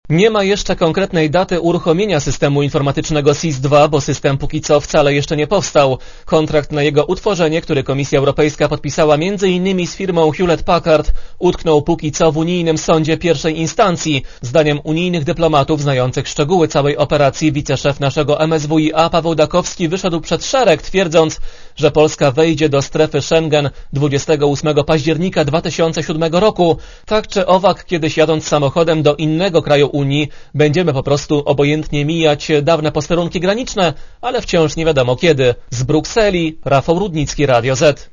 Nie ma jeszcze konkretnej daty uruchomienia systemu informatycznego SIS-2, bo system póki co wcale jeszcze nie powstał. Kontrakt na jego utworzenie, który Komisja Europejska podpisała m.in. z firmą Hewlett-Packard, utknął póki co w unijnym sądzie pierwszej instancji. Zdaniem unijnych dyplomatów znających szczegóły całej operacji wiceszef naszego MSWiA Paweł Dakowski wyszedł przed szereg, twierdząc, że Polska wejdzie do strefy Schengen 28 października 2007 roku. Tak czy owak, kiedyś jadąc samochodem do innego kraju Unii, będziemy po prostu obojętnie mijać dawne posterunki graniczne, ale wciąż nie wiadomo kiedy. Z Brukseli Rafał Rudnicki, Radio Z.